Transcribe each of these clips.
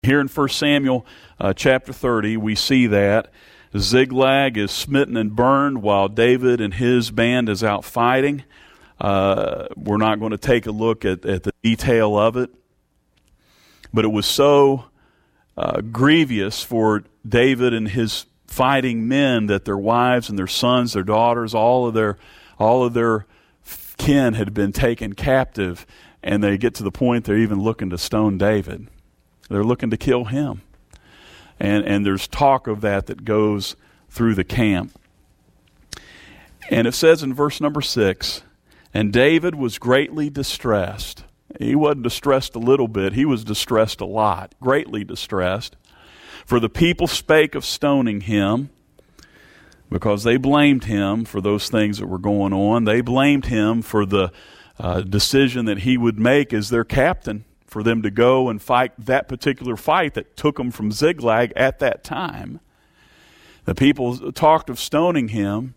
Here in 1 Samuel chapter 30, we see that Ziklag is smitten and burned while David and his band is out fighting. We're not going to take a look at the detail of it, but it was so grievous for David and his fighting men that their wives and their sons, their daughters, all of their kin had been taken captive, and they get to the point they're even looking to stone David. They're looking to kill him. And there's talk of that goes through the camp. And it says in verse number 6, and David was greatly distressed. He wasn't distressed a little bit. He was distressed a lot, greatly distressed. For the people spake of stoning him, because they blamed him for those things that were going on. They blamed him for the decision that he would make as their captain, for them to go and fight that particular fight that took them from Ziklag at that time. The people talked of stoning him,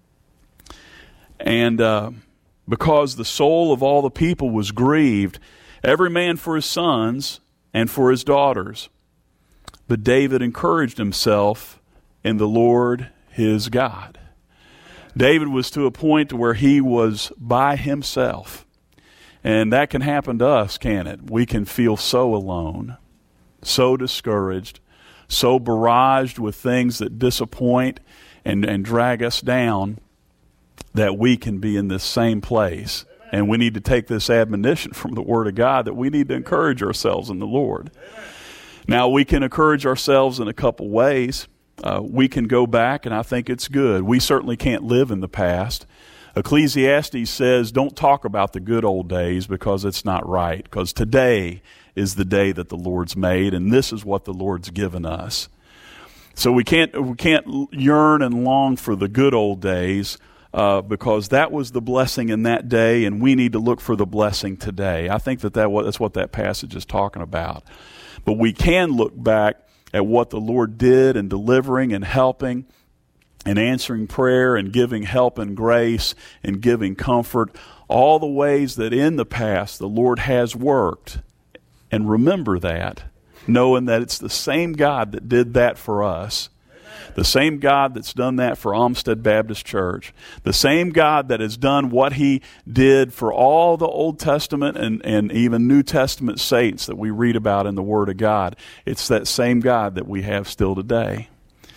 and because the soul of all the people was grieved, every man for his sons and for his daughters. But David encouraged himself in the Lord his God. David was to a point where he was by himself. And that can happen to us, can't it? We can feel so alone, so discouraged, so barraged with things that disappoint and drag us down, that we can be in this same place. And we need to take this admonition from the Word of God that we need to encourage ourselves in the Lord. Now, we can encourage ourselves in a couple ways. We can go back, and I think it's good. We certainly can't live in the past. Ecclesiastes says, don't talk about the good old days, because it's not right. Because today is the day that the Lord's made, and this is what the Lord's given us. So we can't yearn and long for the good old days, because that was the blessing in that day, and we need to look for the blessing today. I think that's what that passage is talking about. But we can look back at what the Lord did in delivering and helping and answering prayer and giving help and grace and giving comfort, all the ways that in the past the Lord has worked. And remember that, knowing that it's the same God that did that for us, the same God that's done that for Olmsted Baptist Church, the same God that has done what he did for all the Old Testament and even New Testament saints that we read about in the Word of God. It's that same God that we have still today.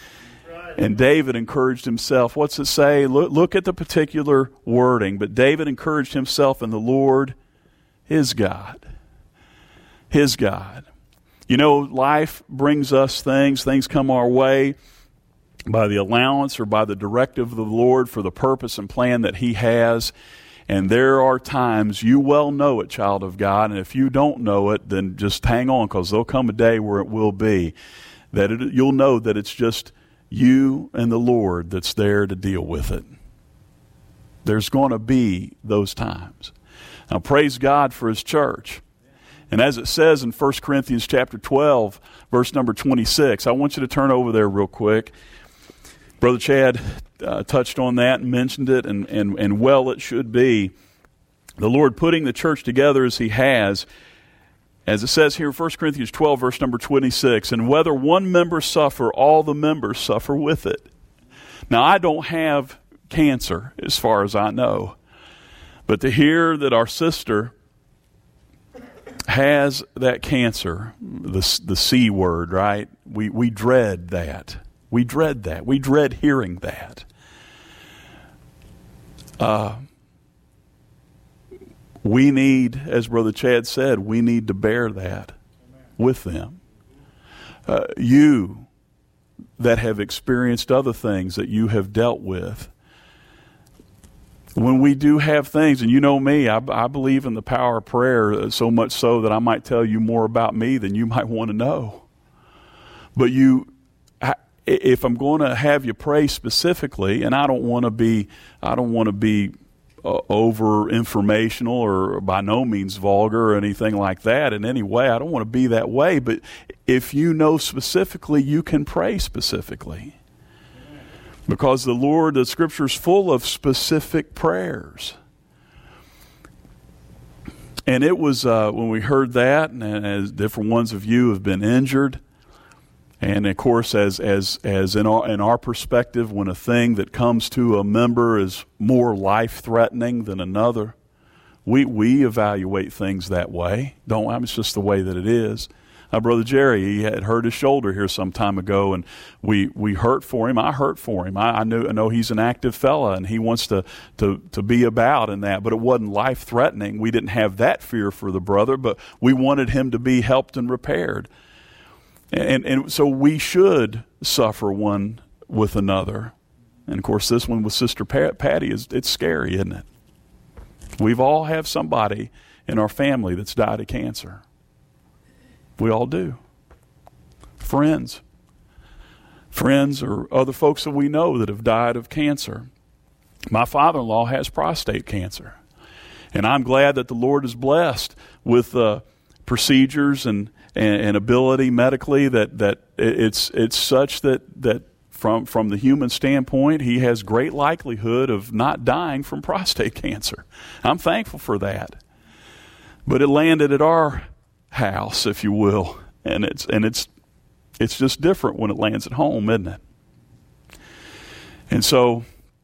And David encouraged himself. What's it say? Look at the particular wording. But David encouraged himself in the Lord, his God. His God. You know, life brings us things. Things come our way by the allowance or by the directive of the Lord for the purpose and plan that he has. And there are times, you well know it, child of God. And if you don't know it, then just hang on, because there'll come a day where it will be. You'll know that it's just you and the Lord that's there to deal with it. There's going to be those times. Now, praise God for his church. And as it says in 1 Corinthians chapter 12, verse number 26, I want you to turn over there real quick. Brother Chad touched on that and mentioned it, and well it should be. The Lord putting the church together as he has, as it says here in 1 Corinthians 12, verse number 26, and whether one member suffer, all the members suffer with it. Now, I don't have cancer, as far as I know. But to hear that our sister has that cancer, the C word, right? We dread that. We dread that. We dread hearing that. We need, as Brother Chad said, we need to bear that with them. You that have experienced other things that you have dealt with, when we do have things, and you know me, I believe in the power of prayer so much so that I might tell you more about me than you might want to know. But if I'm going to have you pray specifically, and I don't want to be over informational or by no means vulgar or anything like that in any way. I don't want to be that way. But if you know specifically, you can pray specifically. Because the Scripture is full of specific prayers. And it was when we heard that, and as different ones of you have been injured, and of course, as in our perspective, when a thing that comes to a member is more life-threatening than another, we evaluate things that way, don't we? I mean, it's just the way that it is. Brother Jerry, he had hurt his shoulder here some time ago, and we hurt for him. I hurt for him. I know he's an active fella, and he wants to be about in that, but it wasn't life-threatening. We didn't have that fear for the brother, but we wanted him to be helped and repaired. And so we should suffer one with another. And, of course, this one with Sister Patty, it's scary, isn't it? We've all have somebody in our family that's died of cancer. We all do. Friends or other folks that we know that have died of cancer. My father-in-law has prostate cancer. And I'm glad that the Lord is blessed with procedures and ability medically that it's such that from the human standpoint, he has great likelihood of not dying from prostate cancer. I'm thankful for that. But it landed at our house, if you will, and it's just different when it lands at home, isn't it? And so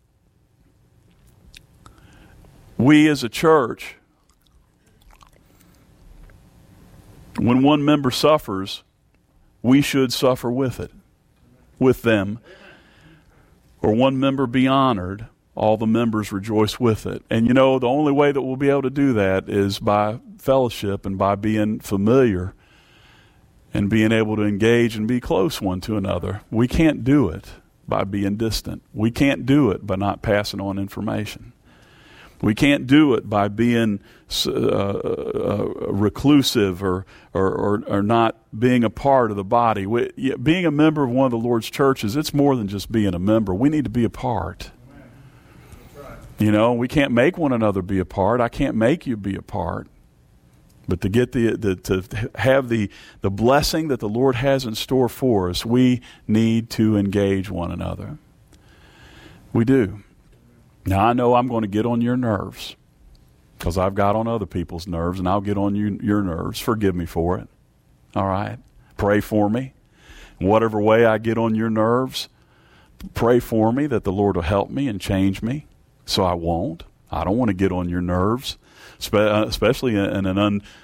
we as a church, when one member suffers, we should suffer with them. Or one member be honored, all the members rejoice with it. And the only way that we'll be able to do that is by fellowship and by being familiar and being able to engage and be close one to another. We can't do it by being distant. We can't do it by not passing on information. We can't do it by being reclusive or not being a part of the body. Being a member of one of the Lord's churches, it's more than just being a member. We need to be a part. We can't make one another be a part. I can't make you be a part. But to get to have the blessing that the Lord has in store for us, we need to engage one another. We do. Now, I know I'm going to get on your nerves because I've got on other people's nerves, and I'll get on your nerves. Forgive me for it. All right? Pray for me. In whatever way I get on your nerves, pray for me that the Lord will help me and change me so I won't. I don't want to get on your nerves, especially if it's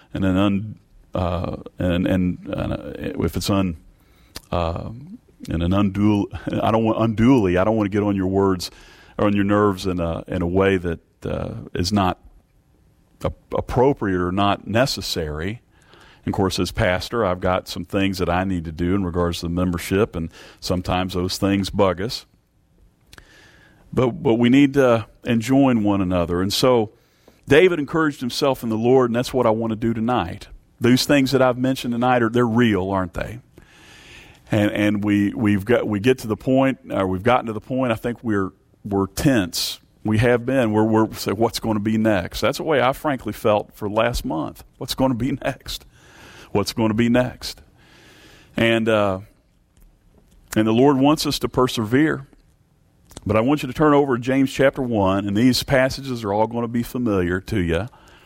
I don't want to get on your words or on your nerves in a way that is not appropriate or not necessary. And of course, as pastor, I've got some things that I need to do in regards to the membership, and sometimes those things bug us. But we need to enjoin one another. And so David encouraged himself in the Lord, and that's what I want to do tonight. These things that I've mentioned tonight they're real, aren't they? And we've gotten to the point. I think we're tense. We have been. We're saying, what's going to be next? That's the way I frankly felt for last month. What's going to be next? What's going to be next? And the Lord wants us to persevere. But I want you to turn over to James chapter 1, and these passages are all going to be familiar to you.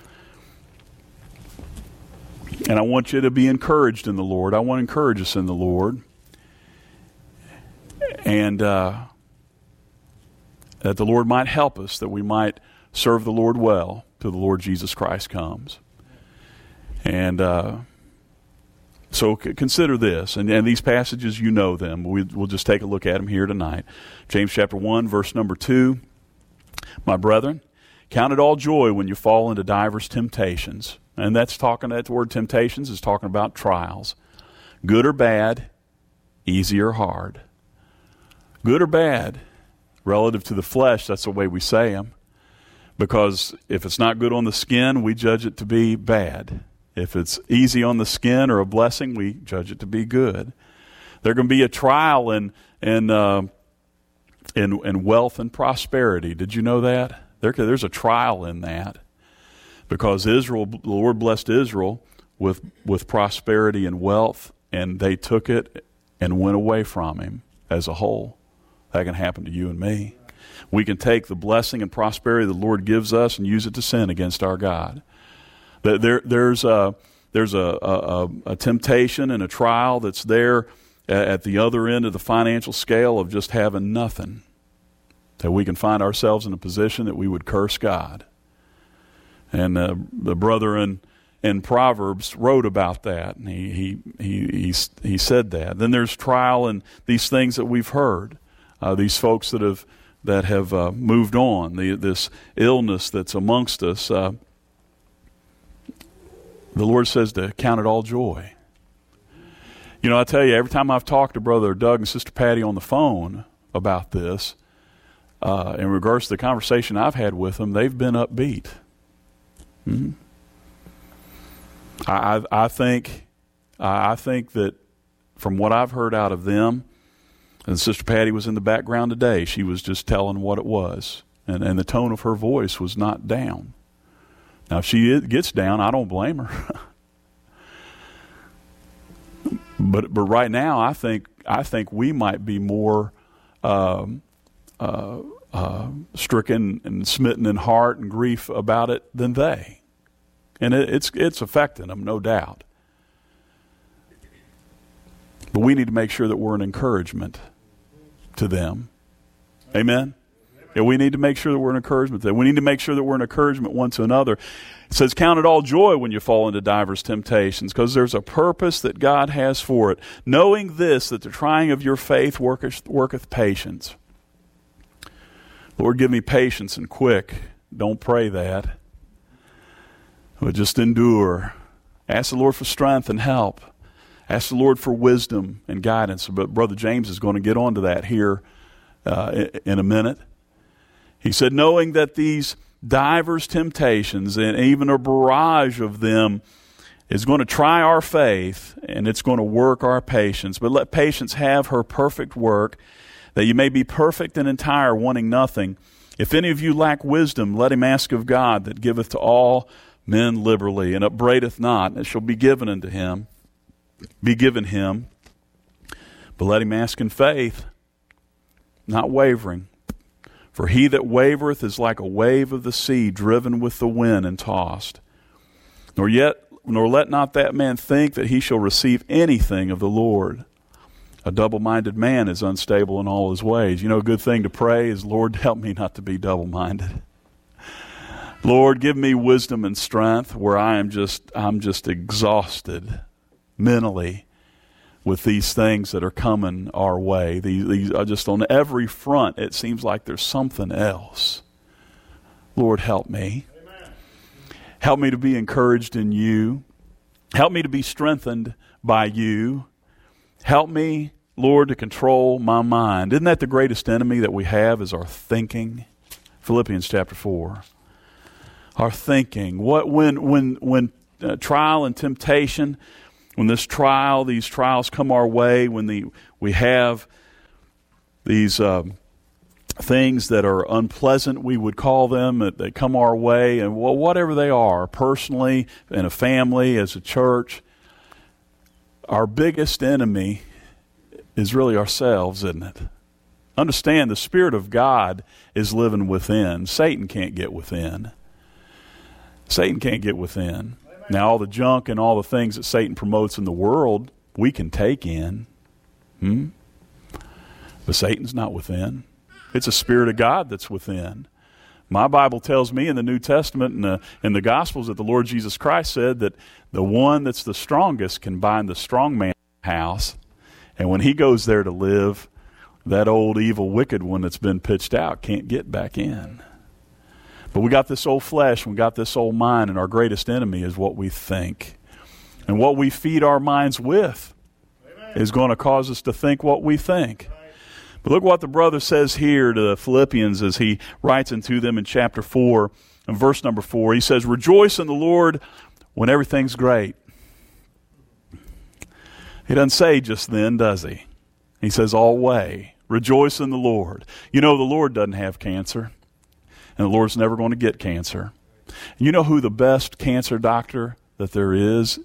And I want you to be encouraged in the Lord. I want to encourage us in the Lord. And that the Lord might help us, that we might serve the Lord well till the Lord Jesus Christ comes. And so consider this. And these passages, you know them. We'll just take a look at them here tonight. James chapter 1, verse number 2. My brethren, count it all joy when you fall into divers temptations. And that word temptations is talking about trials. Good or bad, easy or hard. Good or bad, relative to the flesh, that's the way we say them. Because if it's not good on the skin, we judge it to be bad. If it's easy on the skin or a blessing, we judge it to be good. There can be a trial in wealth and prosperity. Did you know that? There's a trial in that. Because the Lord blessed Israel with prosperity and wealth, and they took it and went away from him as a whole. That can happen to you and me. We can take the blessing and prosperity the Lord gives us and use it to sin against our God. There's a temptation and a trial that's there at the other end of the financial scale of just having nothing, that we can find ourselves in a position that we would curse God. And the brother in Proverbs wrote about that, and he said that. Then there's trial and these things that we've heard, these folks that have moved on, this illness that's amongst us. The Lord says to count it all joy. You know, I tell you, every time I've talked to Brother Doug and Sister Patty on the phone about this, in regards to the conversation I've had with them, they've been upbeat. Mm-hmm. I think that from what I've heard out of them, and Sister Patty was in the background today, she was just telling what it was, and the tone of her voice was not down. Now, if she gets down, I don't blame her. But right now, I think we might be more stricken and smitten in heart and grief about it than they, and it's affecting them, no doubt. But we need to make sure that we're an encouragement to them. Amen. Yeah, we need to make sure that we're an encouragement to them. We need to make sure that we're an encouragement one to another. It says, count it all joy when you fall into divers temptations, because there's a purpose that God has for it. Knowing this, that the trying of your faith worketh patience. Lord, give me patience and quick. Don't pray that. But just endure. Ask the Lord for strength and help. Ask the Lord for wisdom and guidance. But Brother James is going to get onto that here in a minute. He said, knowing that these divers temptations and even a barrage of them is going to try our faith, and it's going to work our patience. But let patience have her perfect work, that you may be perfect and entire, wanting nothing. If any of you lack wisdom, let him ask of God, that giveth to all men liberally, and upbraideth not, and it shall be given unto him. Be given him. But let him ask in faith, not wavering. For he that wavereth is like a wave of the sea, driven with the wind and tossed. Nor let not that man think that he shall receive anything of the Lord. A double-minded man is unstable in all his ways. You know, a good thing to pray is, Lord, help me not to be double-minded. Lord, give me wisdom and strength where I'm just exhausted mentally with these things that are coming our way. These are just on every front. It seems like there's something else. Lord, help me. Amen. Help me to be encouraged in you. Help me to be strengthened by you. Help me, Lord, to control my mind. Isn't that the greatest enemy that we have, is our thinking? Philippians chapter 4. Our thinking. When trial and temptation, when these trials come our way, when we have these things that are unpleasant, we would call them, that come our way, and whatever they are, personally, in a family, as a church, our biggest enemy is really ourselves, isn't it? Understand, the Spirit of God is living within. Satan can't get within. Satan can't get within. Now, all the junk and all the things that Satan promotes in the world, we can take in. But Satan's not within. It's a Spirit of God that's within. My Bible tells me in the New Testament and in the Gospels that the Lord Jesus Christ said that the one that's the strongest can bind the strong man's house. And when he goes there to live, that old evil wicked one that's been pitched out can't get back in. But we got this old flesh, we got this old mind, and our greatest enemy is what we think. And what we feed our minds with is going to cause us to think what we think. But look what the brother says here to the Philippians as he writes into them in chapter 4 and verse number 4. He says, rejoice in the Lord when everything's great. He doesn't say just then, does he? He says always. Rejoice in the Lord. You know, the Lord doesn't have cancer. And the Lord's never going to get cancer. You know who the best cancer doctor that there is?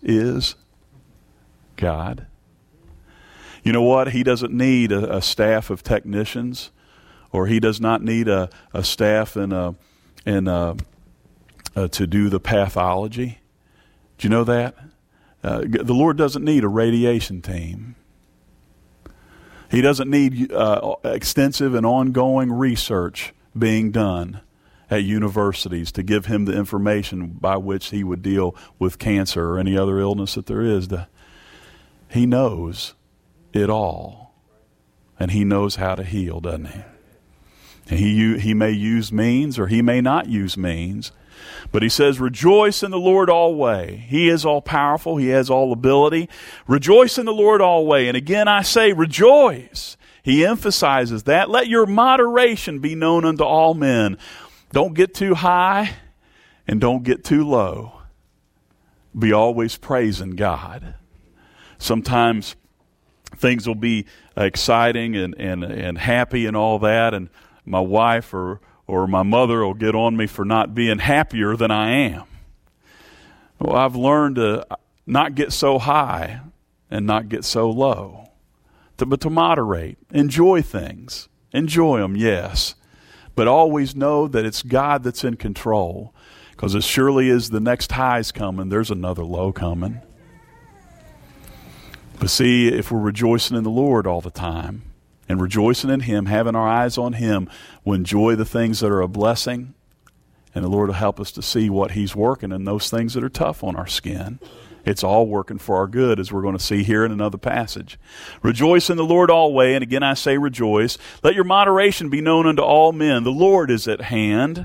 God. You know what? He doesn't need a staff of technicians, or he does not need a staff to do the pathology. Do you know that? The Lord doesn't need a radiation team. He doesn't need extensive and ongoing research being done at universities to give him the information by which he would deal with cancer or any other illness that there is. He knows it all. And he knows how to heal, doesn't he? And he may use means or he may not use means. But he says, rejoice in the Lord always. He is all powerful. He has all ability. Rejoice in the Lord always. And again I say, rejoice. He emphasizes that. Let your moderation be known unto all men. Don't get too high and don't get too low. Be always praising God. Sometimes things will be exciting and happy and all that, and my wife or my mother will get on me for not being happier than I am. Well, I've learned to not get so high and not get so low, but to moderate. Enjoy things. Enjoy them, yes. But always know that it's God that's in control, because as surely as the next high's coming, there's another low coming. But see, if we're rejoicing in the Lord all the time and rejoicing in Him, having our eyes on Him, we'll enjoy the things that are a blessing, and the Lord will help us to see what He's working in those things that are tough on our skin. It's all working for our good, as we're going to see here in another passage. Rejoice in the Lord always, and again I say rejoice. Let your moderation be known unto all men. The Lord is at hand.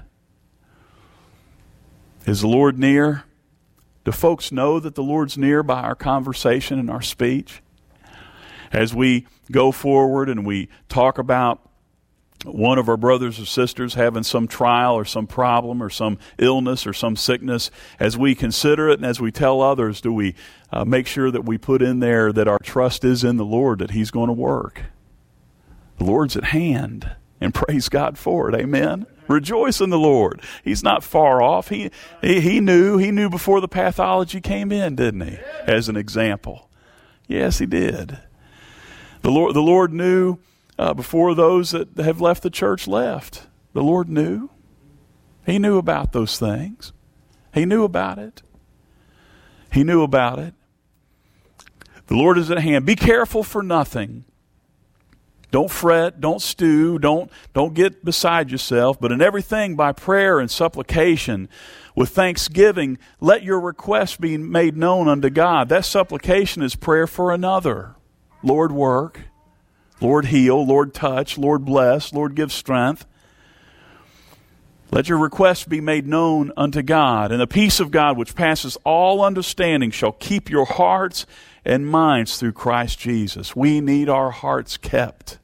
Is the Lord near? Do folks know that the Lord's near by our conversation and our speech? As we go forward and we talk about one of our brothers or sisters having some trial or some problem or some illness or some sickness, as we consider it and as we tell others, do we make sure that we put in there that our trust is in the Lord, that He's going to work? The Lord's at hand, and praise God for it. Amen? Rejoice in the Lord. He's not far off. He knew before the pathology came in, didn't He? As an example. Yes, He did. The Lord knew before those that have left the church left. The Lord knew. He knew about those things. He knew about it. He knew about it. The Lord is at hand. Be careful for nothing. Don't fret, don't stew, don't get beside yourself, but in everything by prayer and supplication with thanksgiving, let your requests be made known unto God. That supplication is prayer for another. Lord, work. Lord, heal. Lord, touch. Lord, bless. Lord, give strength. Let your requests be made known unto God, and the peace of God, which passes all understanding, shall keep your hearts and minds through Christ Jesus. We need our hearts kept.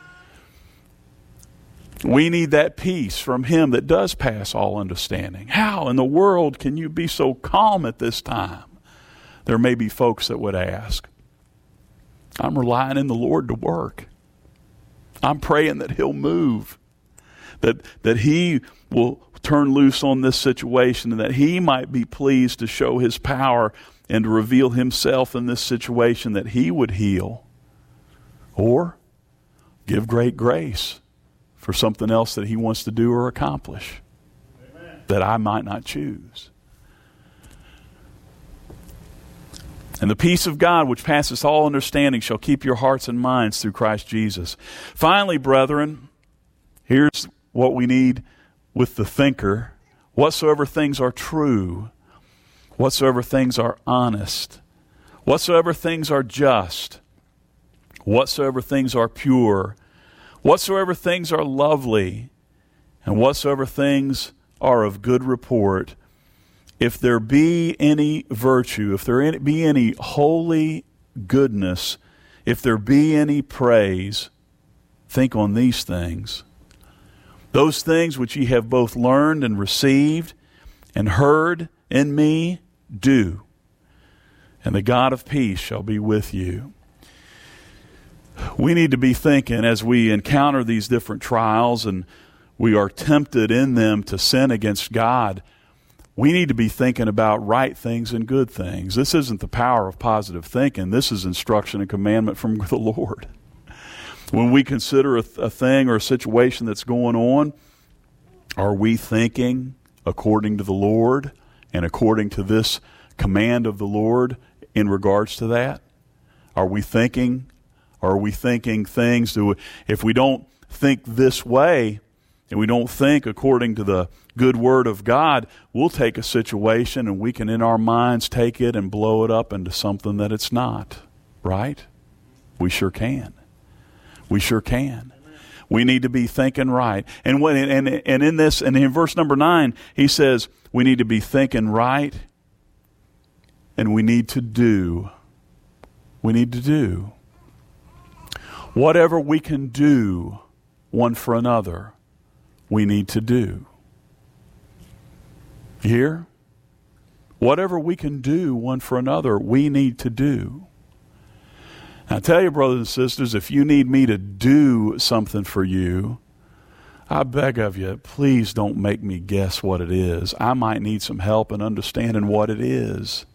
We need that peace from Him that does pass all understanding. How in the world can you be so calm at this time? There may be folks that would ask. I'm relying in the Lord to work. I'm praying that He'll move, that He will turn loose on this situation, and that He might be pleased to show His power and to reveal Himself in this situation, that He would heal or give great grace for something else that He wants to do or accomplish. Amen. That I might not choose. And the peace of God, which passeth all understanding, shall keep your hearts and minds through Christ Jesus. Finally, brethren, here's what we need with the thinker. Whatsoever things are true, whatsoever things are honest, whatsoever things are just, whatsoever things are pure, whatsoever things are lovely, and whatsoever things are of good report, if there be any virtue, if there be any holy goodness, if there be any praise, think on these things. Those things which ye have both learned and received and heard in me, do. And the God of peace shall be with you. We need to be thinking as we encounter these different trials and we are tempted in them to sin against God. We need to be thinking about right things and good things. This isn't the power of positive thinking. This is instruction and commandment from the Lord. When we consider a thing or a situation that's going on, are we thinking according to the Lord and according to this command of the Lord in regards to that? Are we thinking things? If we don't think this way, and we don't think according to the good word of God, we'll take a situation and we can in our minds take it and blow it up into something that it's not. Right? We sure can. We sure can. We need to be thinking right. And in this, and in verse number 9, he says we need to be thinking right, and we need to do. We need to do whatever we can do one for another. We need to do. You hear? Whatever we can do one for another, we need to do. Now, I tell you, brothers and sisters, if you need me to do something for you, I beg of you, please don't make me guess what it is. I might need some help in understanding what it is.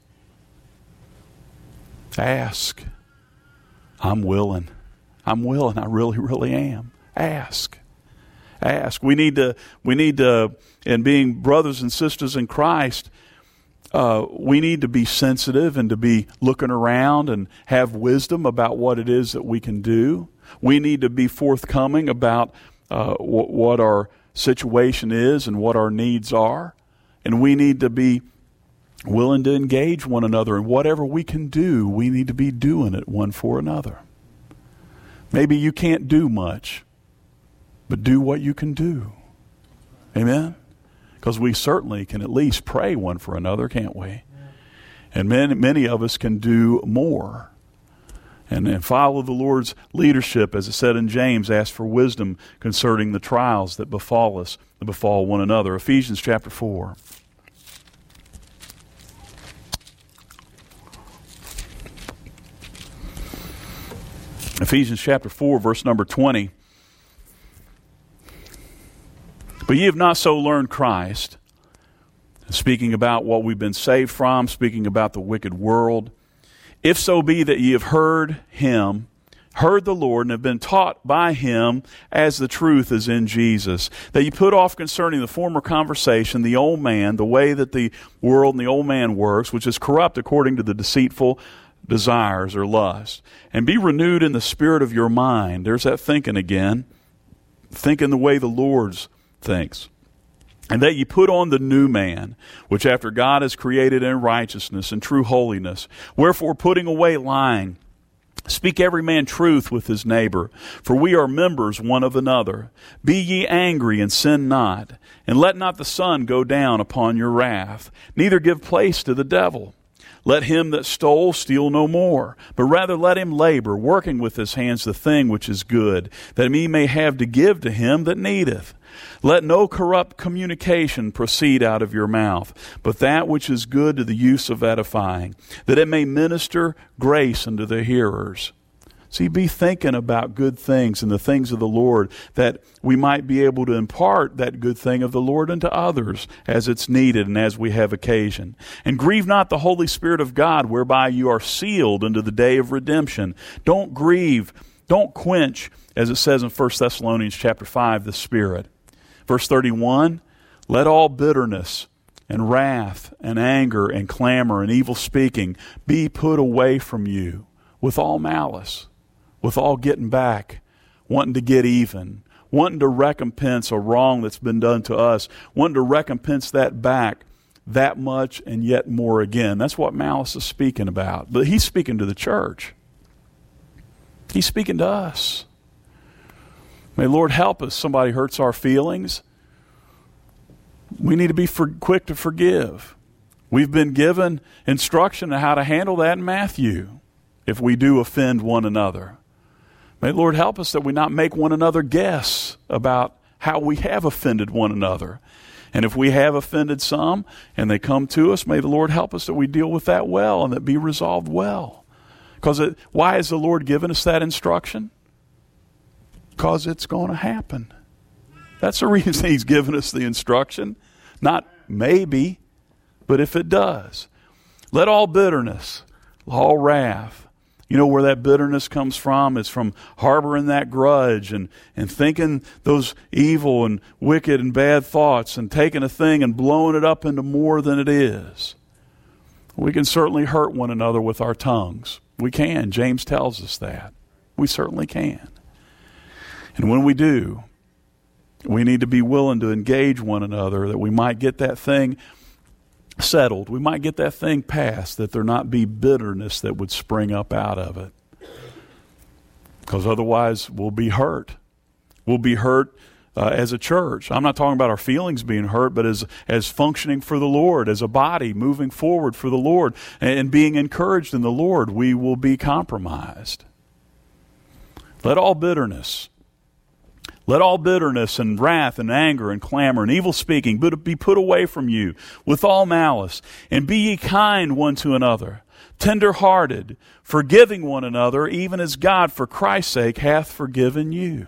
Ask. I'm willing. I'm willing. I really, really am. Ask. Ask. We need to, in being brothers and sisters in Christ, we need to be sensitive and to be looking around and have wisdom about what it is that we can do. We need to be forthcoming about what our situation is and what our needs are. And we need to be willing to engage one another. And whatever we can do, we need to be doing it one for another. Maybe you can't do much, but do what you can do. Amen? Because we certainly can at least pray one for another, can't we? And many of us can do more. And follow the Lord's leadership, as it said in James, ask for wisdom concerning the trials that befall us, that befall one another. Ephesians chapter 4. Ephesians chapter 4, verse number 20. But ye have not so learned Christ, speaking about what we've been saved from, speaking about the wicked world. If so be that ye have heard him, heard the Lord, and have been taught by him as the truth is in Jesus, that ye put off concerning the former conversation the old man, the way that the world and the old man works, which is corrupt according to the deceitful desires or lust, and be renewed in the spirit of your mind. There's that thinking again. Thinking the way the Lord's thinks. And that ye put on the new man, which after God has created in righteousness and true holiness. Wherefore, putting away lying, speak every man truth with his neighbor, for we are members one of another. Be ye angry and sin not, and let not the sun go down upon your wrath, neither give place to the devil. Let him that stole steal no more, but rather let him labor, working with his hands the thing which is good, that he may have to give to him that needeth. Let no corrupt communication proceed out of your mouth, but that which is good to the use of edifying, that it may minister grace unto the hearers. See, be thinking about good things and the things of the Lord, that we might be able to impart that good thing of the Lord unto others as it's needed and as we have occasion. And grieve not the Holy Spirit of God, whereby you are sealed unto the day of redemption. Don't grieve, don't quench, as it says in 1 Thessalonians chapter 5, the Spirit. Verse 31, let all bitterness and wrath and anger and clamor and evil speaking be put away from you with all malice, with all getting back, wanting to get even, wanting to recompense a wrong that's been done to us, wanting to recompense that back that much and yet more again. That's what malice is speaking about. But he's speaking to the church. He's speaking to us. May the Lord help us. Somebody hurts our feelings. We need to be quick to forgive. We've been given instruction on how to handle that in Matthew if we do offend one another. May the Lord help us that we not make one another guess about how we have offended one another. And if we have offended some and they come to us, may the Lord help us that we deal with that well and that be resolved well. Because why has the Lord given us that instruction? Because it's going to happen. That's the reason he's given us the instruction. Not maybe, but if it does. Let all bitterness, all wrath. You know where that bitterness comes from? It's from harboring that grudge and thinking those evil and wicked and bad thoughts and taking a thing and blowing it up into more than it is. We can certainly hurt one another with our tongues. We can. James tells us that. We certainly can. And when we do, we need to be willing to engage one another that we might get that thing settled. We might get that thing passed, that there not be bitterness that would spring up out of it. Because otherwise we'll be hurt. We'll be hurt as a church. I'm not talking about our feelings being hurt, but as functioning for the Lord, as a body moving forward for the Lord and being encouraged in the Lord, we will be compromised. Let all bitterness and wrath and anger and clamor and evil speaking be put away from you with all malice. And be ye kind one to another, tender-hearted, forgiving one another, even as God for Christ's sake hath forgiven you.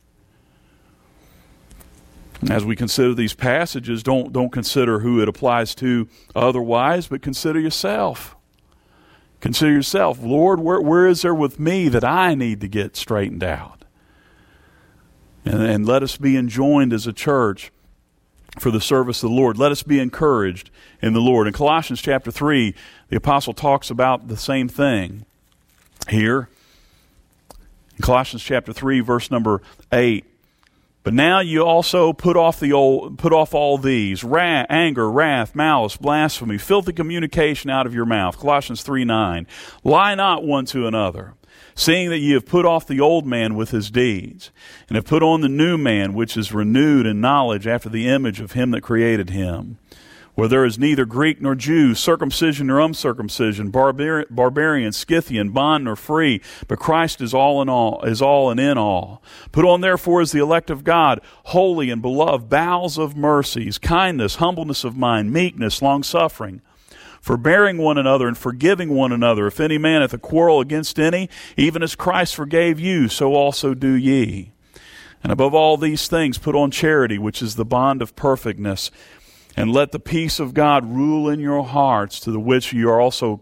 As we consider these passages, don't consider who it applies to otherwise, but consider yourself. Consider yourself. Lord, where is there with me that I need to get straightened out? And let us be enjoined as a church for the service of the Lord. Let us be encouraged in the Lord. In Colossians chapter 3, the apostle talks about the same thing here. In Colossians chapter 3, verse number 8. But now you also put off all these: anger, wrath, malice, blasphemy, filthy communication out of your mouth. Colossians 3:9. Lie not one to another, seeing that ye have put off the old man with his deeds, and have put on the new man, which is renewed in knowledge after the image of him that created him. Where there is neither Greek nor Jew, circumcision nor uncircumcision, barbarian, Scythian, bond nor free, but Christ is all and in all. Put on therefore as the elect of God, holy and beloved, bowels of mercies, kindness, humbleness of mind, meekness, longsuffering, forbearing one another and forgiving one another. If any man hath a quarrel against any, even as Christ forgave you, so also do ye. And above all these things put on charity, which is the bond of perfectness. And let the peace of God rule in your hearts, to the which you are also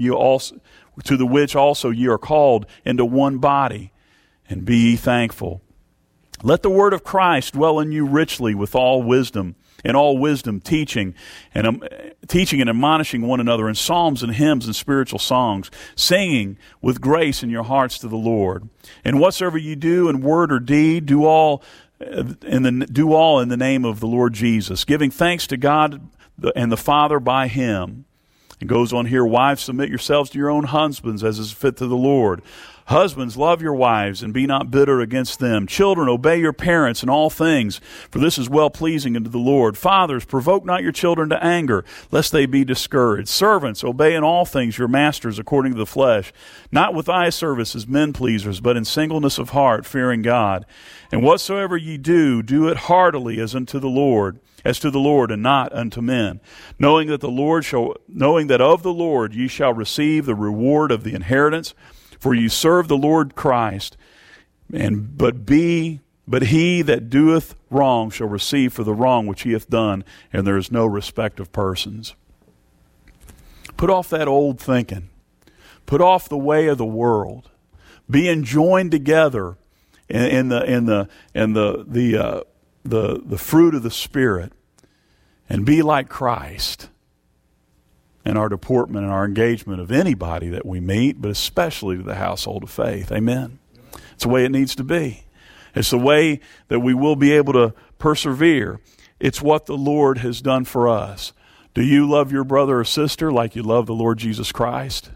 ye are called into one body, and be ye thankful. Let the word of Christ dwell in you richly with all wisdom, teaching and admonishing one another in psalms and hymns and spiritual songs, singing with grace in your hearts to the Lord. And whatsoever you do in word or deed, do all in the name of the Lord Jesus, giving thanks to God and the Father by him. It goes on here, wives, submit yourselves to your own husbands as is fit to the Lord. Husbands, love your wives and be not bitter against them. Children, obey your parents in all things, for this is well-pleasing unto the Lord. Fathers, provoke not your children to anger, lest they be discouraged. Servants, obey in all things your masters according to the flesh, not with eye service as men pleasers, but in singleness of heart, fearing God. And whatsoever ye do, do it heartily as to the Lord, and not unto men, knowing that of the Lord ye shall receive the reward of the inheritance. For you serve the Lord Christ, but he that doeth wrong shall receive for the wrong which he hath done, and there is no respect of persons. Put off that old thinking. Put off the way of the world. Being joined together in the fruit of the Spirit, and be like Christ in our deportment and our engagement of anybody that we meet, but especially to the household of faith. Amen. It's the way it needs to be. It's the way that we will be able to persevere. It's what the Lord has done for us. Do you love your brother or sister like you love the Lord Jesus Christ?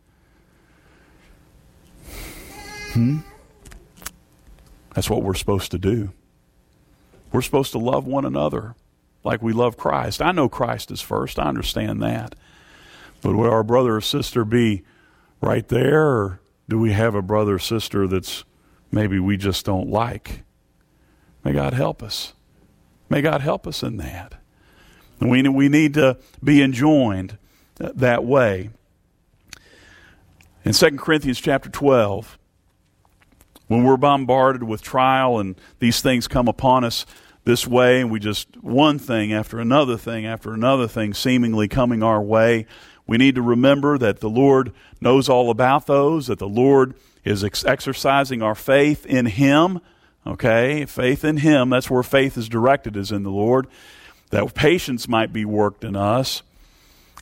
That's what we're supposed to do. We're supposed to love one another like we love Christ. I know Christ is first. I understand that. But would our brother or sister be right there, or do we have a brother or sister that's maybe we just don't like? May God help us. May God help us in that. And we need to be enjoined that way. In 2 Corinthians chapter 12, when we're bombarded with trial and these things come upon us this way, and we just one thing after another thing seemingly coming our way, we need to remember that the Lord knows all about those, that the Lord is exercising our faith in Him. Okay, faith in Him, that's where faith is directed, is in the Lord, that patience might be worked in us.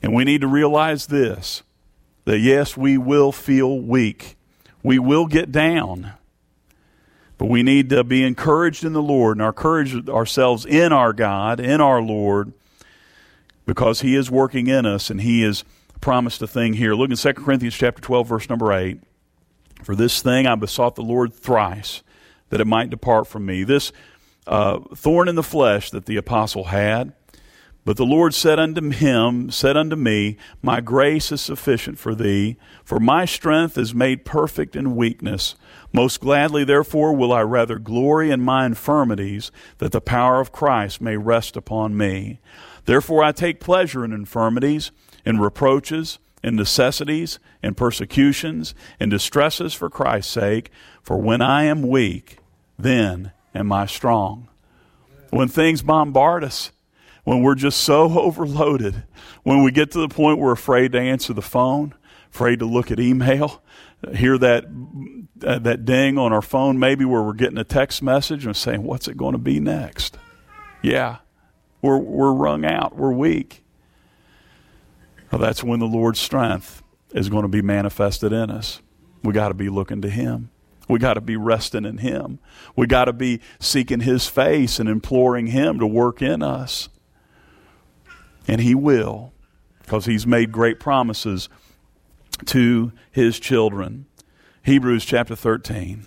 And we need to realize this, that yes, we will feel weak. We will get down. But we need to be encouraged in the Lord and encourage ourselves in our God, in our Lord, because He is working in us and He has promised a thing here. Look in 2 Corinthians chapter 12, verse number 8. For this thing I besought the Lord thrice, that it might depart from me. This thorn in the flesh that the apostle had. But the Lord said unto me, my grace is sufficient for thee, for my strength is made perfect in weakness. Most gladly, therefore, will I rather glory in my infirmities, that the power of Christ may rest upon me. Therefore I take pleasure in infirmities, in reproaches, in necessities, in persecutions, in distresses for Christ's sake. For when I am weak, then am I strong. When things bombard us, when we're just so overloaded, when we get to the point we're afraid to answer the phone, afraid to look at email, hear that ding on our phone maybe where we're getting a text message and saying, what's it going to be next? Yeah, we're wrung out, we're weak. Well, that's when the Lord's strength is going to be manifested in us. We got to be looking to Him. We got to be resting in Him. We got to be seeking His face and imploring Him to work in us. And He will, because He's made great promises to His children. Hebrews chapter 13.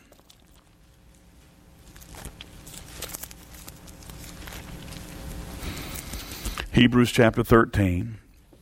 Hebrews chapter 13.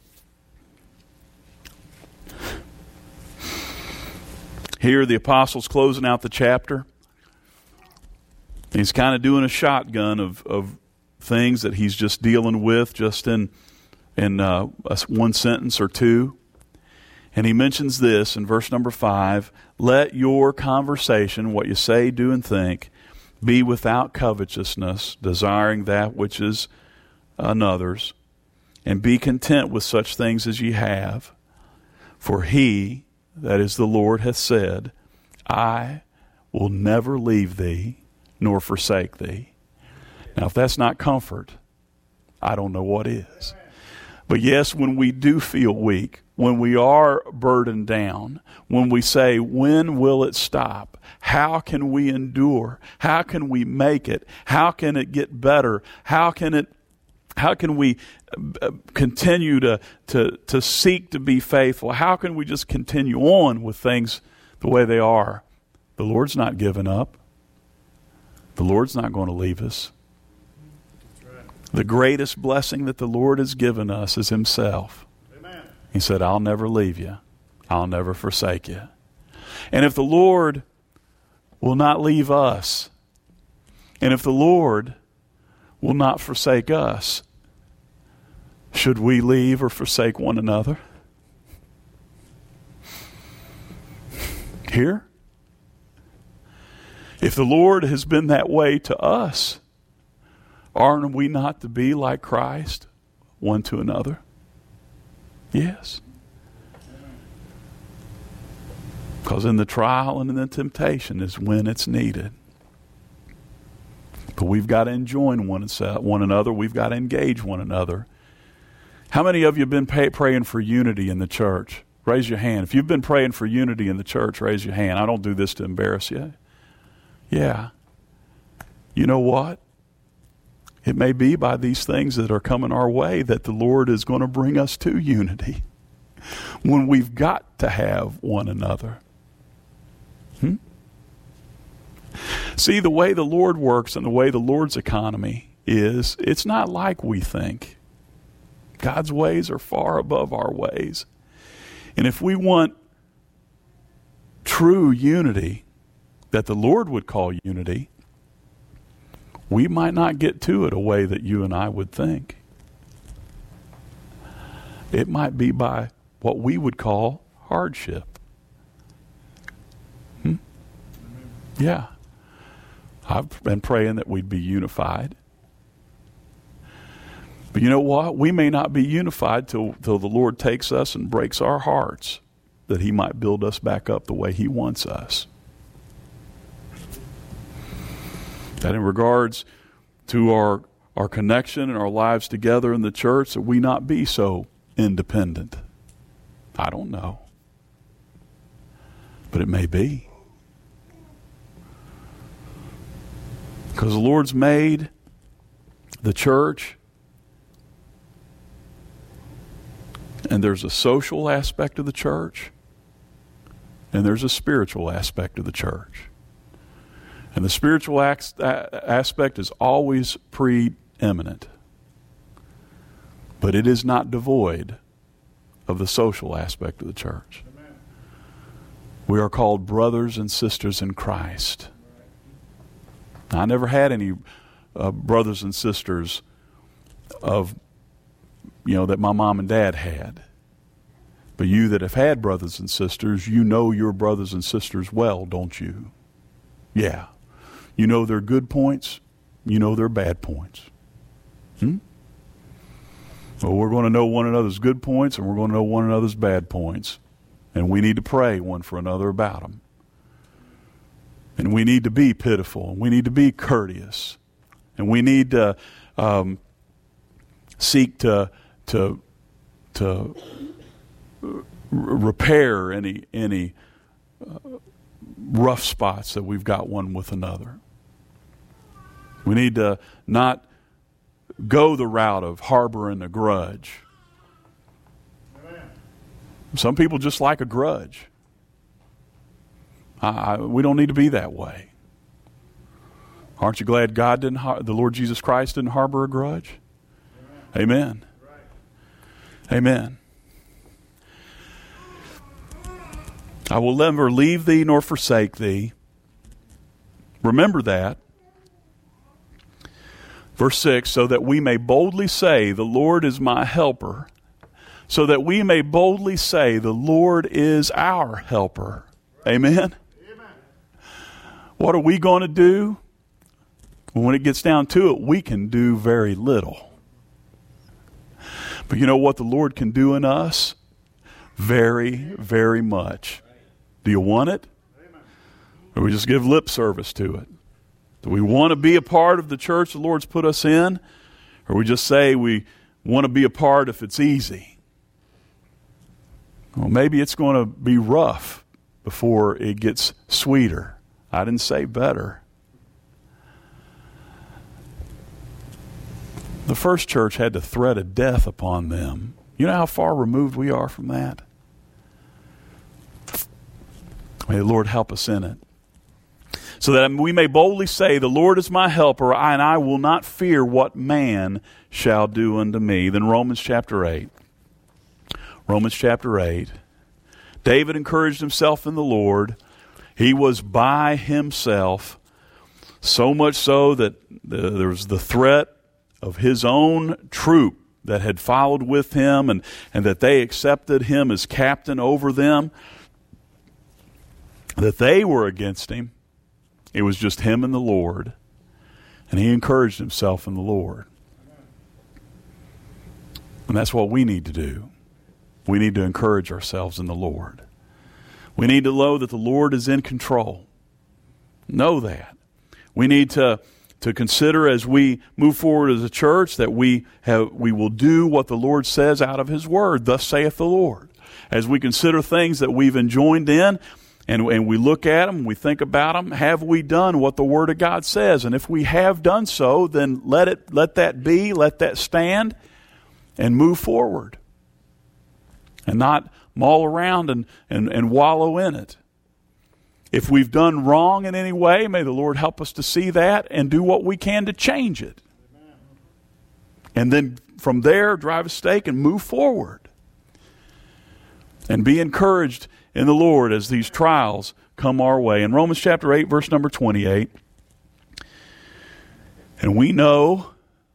Here the apostle's closing out the chapter. He's kind of doing a shotgun of things that he's just dealing with just in one sentence or two. And he mentions this in verse number 5, let your conversation, what you say, do, and think, be without covetousness, desiring that which is another's, and be content with such things as ye have. For He, that is the Lord, hath said, I will never leave thee nor forsake thee. Now, if that's not comfort, I don't know what is. But yes, when we do feel weak, when we are burdened down, when we say, when will it stop? How can we endure? How can we make it? How can it get better? How can we continue to seek to be faithful? How can we just continue on with things the way they are? The Lord's not giving up. The Lord's not going to leave us. The greatest blessing that the Lord has given us is Himself. Amen. He said, I'll never leave you. I'll never forsake you. And if the Lord will not leave us, and if the Lord will not forsake us, should we leave or forsake one another? Here? If the Lord has been that way to us, aren't we not to be like Christ, one to another? Yes. Because in the trial and in the temptation is when it's needed. But we've got to enjoin one another. We've got to engage one another. How many of you have been praying for unity in the church? Raise your hand. If you've been praying for unity in the church, raise your hand. I don't do this to embarrass you. Yeah. You know what? It may be by these things that are coming our way that the Lord is going to bring us to unity when we've got to have one another. See, the way the Lord works and the way the Lord's economy is, it's not like we think. God's ways are far above our ways. And if we want true unity that the Lord would call unity, we might not get to it a way that you and I would think. It might be by what we would call hardship. Yeah. I've been praying that we'd be unified. But you know what? We may not be unified till the Lord takes us and breaks our hearts, that He might build us back up the way He wants us. That in regards to our connection and our lives together in the church, that we not be so independent? I don't know. But it may be. Because the Lord's made the church, and there's a social aspect of the church, and there's a spiritual aspect of the church. And the spiritual aspect is always preeminent. But it is not devoid of the social aspect of the church. Amen. We are called brothers and sisters in Christ. I never had any brothers and sisters of, that my mom and dad had. But you that have had brothers and sisters, you know your brothers and sisters well, don't you? Yeah. You know their good points. You know their bad points. Well, we're going to know one another's good points, and we're going to know one another's bad points. And we need to pray one for another about them. And we need to be pitiful. And we need to be courteous. And we need to seek to repair any rough spots that we've got one with another. We need to not go the route of harboring a grudge. Amen. Some people just like a grudge. We don't need to be that way. Aren't you glad the Lord Jesus Christ didn't harbor a grudge? Amen. Amen. I will never leave thee nor forsake thee. Remember that. Verse 6, so that we may boldly say, the Lord is my helper. So that we may boldly say, the Lord is our helper. Amen? Amen. What are we going to do? When it gets down to it, we can do very little. But you know what the Lord can do in us? Very, very much. Do you want it? Or we just give lip service to it? Do we want to be a part of the church the Lord's put us in? Or we just say we want to be a part if it's easy? Well, maybe it's going to be rough before it gets sweeter. I didn't say better. The first church had the threat of death upon them. You know how far removed we are from that? May the Lord help us in it. So that we may boldly say, the Lord is my helper, and I will not fear what man shall do unto me. Then Romans chapter 8. Romans chapter 8. David encouraged himself in the Lord. He was by himself, so much so that there was the threat of his own troop that had followed with him, and that they accepted him as captain over them, that they were against him. It was just him and the Lord. And he encouraged himself in the Lord. And that's what we need to do. We need to encourage ourselves in the Lord. We need to know that the Lord is in control. Know that. We need to consider as we move forward as a church that we will do what the Lord says out of his word. Thus saith the Lord. As we consider things that we've joined in, and we look at them, we think about them, have we done what the Word of God says? And if we have done so, then let that be, let that stand, and move forward. And not maul around and wallow in it. If we've done wrong in any way, may the Lord help us to see that and do what we can to change it. Amen. And then from there, drive a stake and move forward. And be encouraged in the Lord as these trials come our way. In Romans chapter 8, verse number 28, and we know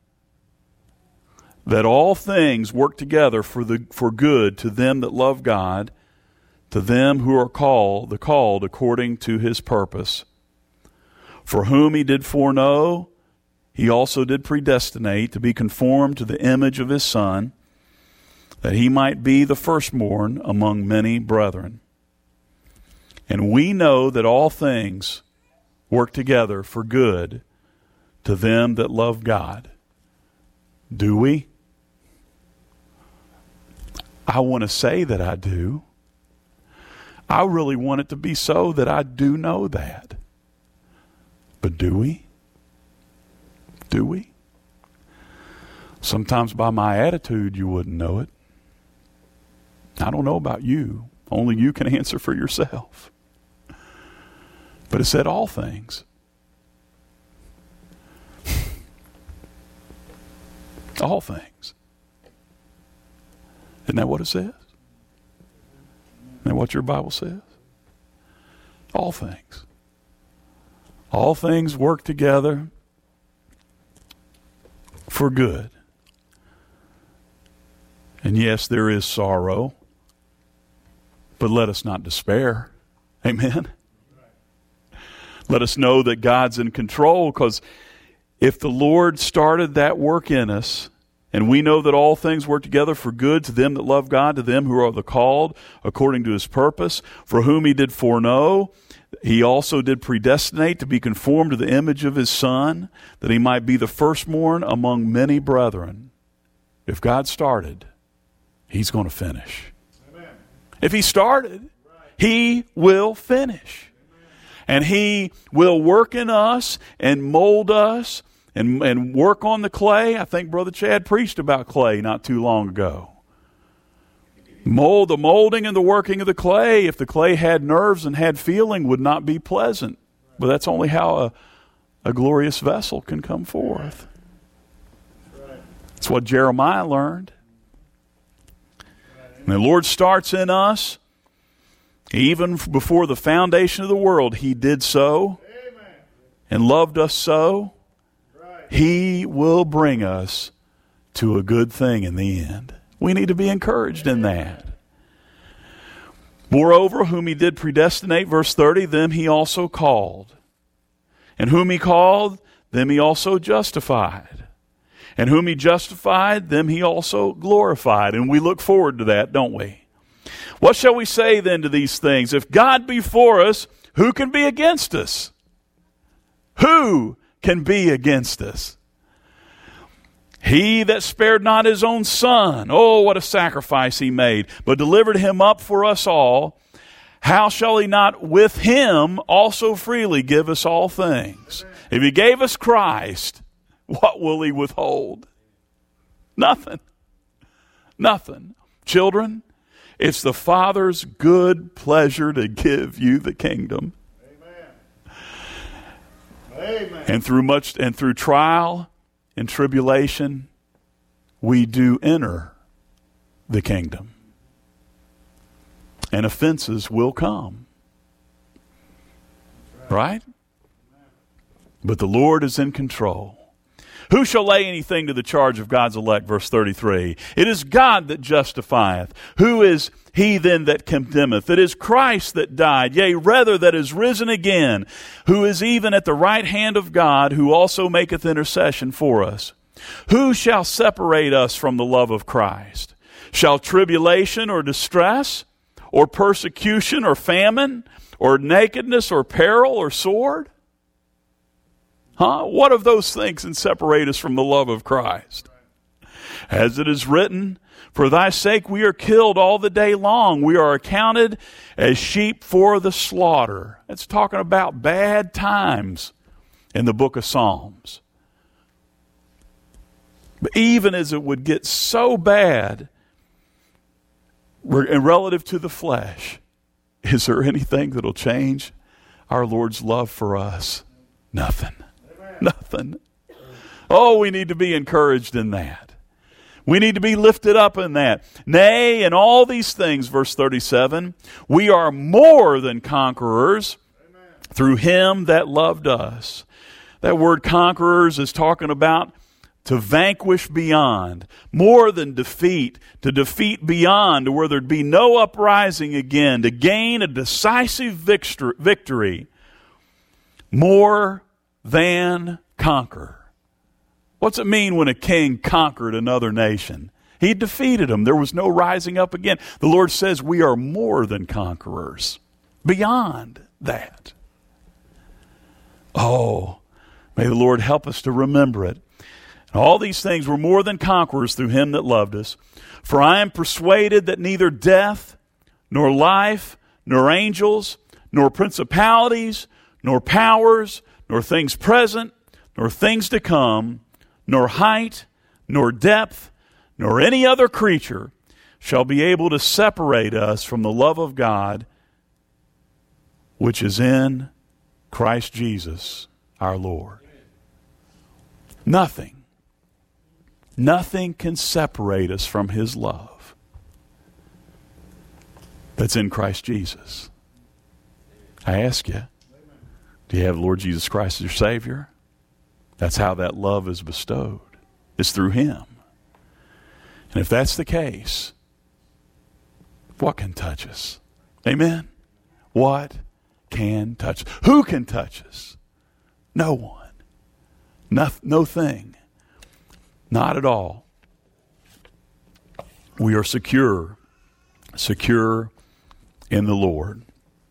that all things work together for good to them that love God, to them who are called according to his purpose. For whom he did foreknow, he also did predestinate to be conformed to the image of his Son, that he might be the firstborn among many brethren. And we know that all things work together for good to them that love God. Do we? I want to say that I do. I really want it to be so that I do know that. But do we? Do we? Sometimes by my attitude you wouldn't know it. I don't know about you. Only you can answer for yourself. But it said all things. All things. Isn't that what it says? Isn't that what your Bible says? All things. All things work together for good. And yes, there is sorrow, but let us not despair. Amen? Let us know that God's in control, because if the Lord started that work in us, and we know that all things work together for good to them that love God, to them who are the called according to his purpose, for whom he did foreknow, he also did predestinate to be conformed to the image of his Son, that he might be the firstborn among many brethren. If God started, he's going to finish. Amen. If he started, he will finish. And he will work in us and mold us and work on the clay. I think Brother Chad preached about clay not too long ago. The molding and the working of the clay, if the clay had nerves and had feeling, would not be pleasant. But that's only how a glorious vessel can come forth. That's what Jeremiah learned. And the Lord starts in us. Even before the foundation of the world, he did so. Amen. And loved us so. Right. He will bring us to a good thing in the end. We need to be encouraged in that. Moreover, whom he did predestinate, verse 30, them he also called. And whom he called, them he also justified. And whom he justified, them he also glorified. And we look forward to that, don't we? What shall we say then to these things? If God be for us, who can be against us? Who can be against us? He that spared not his own Son, oh, what a sacrifice he made, but delivered him up for us all, how shall he not with him also freely give us all things? If he gave us Christ, what will he withhold? Nothing. Nothing. Children, it's the Father's good pleasure to give you the kingdom. Amen. Amen. And through trial and tribulation, we do enter the kingdom. And offenses will come. Right? But the Lord is in control. Who shall lay anything to the charge of God's elect? Verse 33. It is God that justifieth. Who is he then that condemneth? It is Christ that died, yea, rather that is risen again, who is even at the right hand of God, who also maketh intercession for us. Who shall separate us from the love of Christ? Shall tribulation or distress, or persecution or famine, or nakedness or peril or sword? What of those things can separate us from the love of Christ? As it is written, for thy sake we are killed all the day long. We are accounted as sheep for the slaughter. It's talking about bad times in the book of Psalms. But even as it would get so bad relative to the flesh, is there anything that'll change our Lord's love for us? Nothing. Nothing. Oh, we need to be encouraged in that. We need to be lifted up in that. Nay, in all these things, verse 37, we are more than conquerors through him that loved us. That word conquerors is talking about to vanquish beyond, more than defeat, to defeat beyond, to where there'd be no uprising again, to gain a decisive victory, more than conquer. What's it mean when a king conquered another nation? He defeated them. There was no rising up again. The Lord says we are more than conquerors, beyond that. Oh, may the Lord help us to remember it. All these things were more than conquerors through him that loved us. For I am persuaded that neither death, nor life, nor angels, nor principalities, nor powers, nor things present, nor things to come, nor height, nor depth, nor any other creature shall be able to separate us from the love of God, which is in Christ Jesus our Lord. Nothing can separate us from his love that's in Christ Jesus. I ask you, do you have the Lord Jesus Christ as your Savior? That's how that love is bestowed. It's through him. And if that's the case, what can touch us? Amen? What can touch us? Who can touch us? No one. No thing. Not at all. We are secure in the Lord.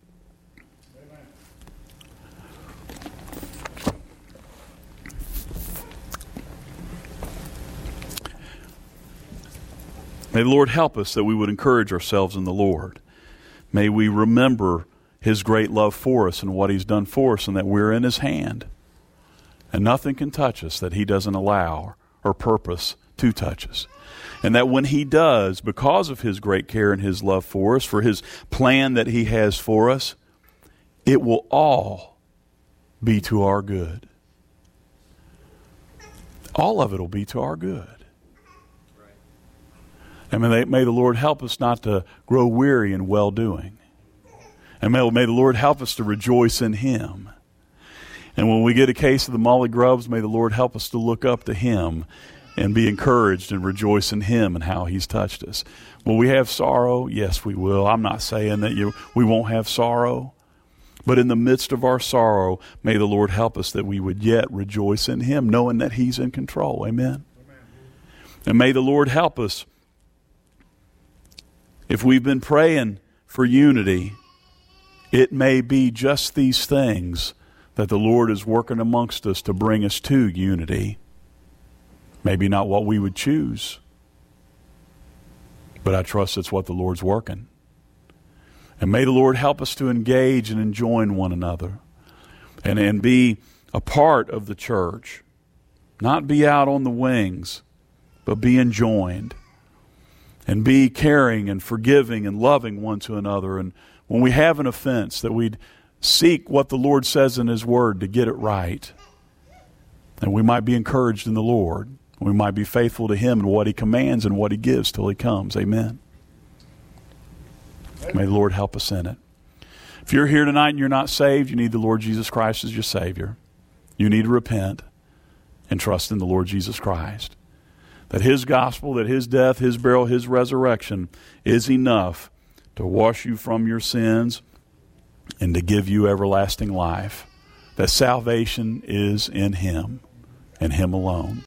May the Lord help us that we would encourage ourselves in the Lord. May we remember his great love for us and what he's done for us, and that we're in his hand. And nothing can touch us that he doesn't allow or purpose to touch us. And that when he does, because of his great care and his love for us, for his plan that he has for us, it will all be to our good. All of it will be to our good. And may the Lord help us not to grow weary in well-doing. And may the Lord help us to rejoice in him. And when we get a case of the molly grubs, may the Lord help us to look up to him and be encouraged and rejoice in him and how he's touched us. Will we have sorrow? Yes, we will. I'm not saying that we won't have sorrow. But in the midst of our sorrow, may the Lord help us that we would yet rejoice in him, knowing that he's in control. Amen? And may the Lord help us. If we've been praying for unity, it may be just these things that the Lord is working amongst us to bring us to unity. Maybe not what we would choose, but I trust it's what the Lord's working. And may the Lord help us to engage and join one another and be a part of the church. Not be out on the wings, but be joined. And be caring and forgiving and loving one to another. And when we have an offense, that we'd seek what the Lord says in his word to get it right. And we might be encouraged in the Lord. We might be faithful to him and what he commands and what he gives till he comes. Amen. May the Lord help us in it. If you're here tonight and you're not saved, you need the Lord Jesus Christ as your Savior. You need to repent and trust in the Lord Jesus Christ. That his gospel, that his death, his burial, his resurrection is enough to wash you from your sins and to give you everlasting life. That salvation is in him and him alone.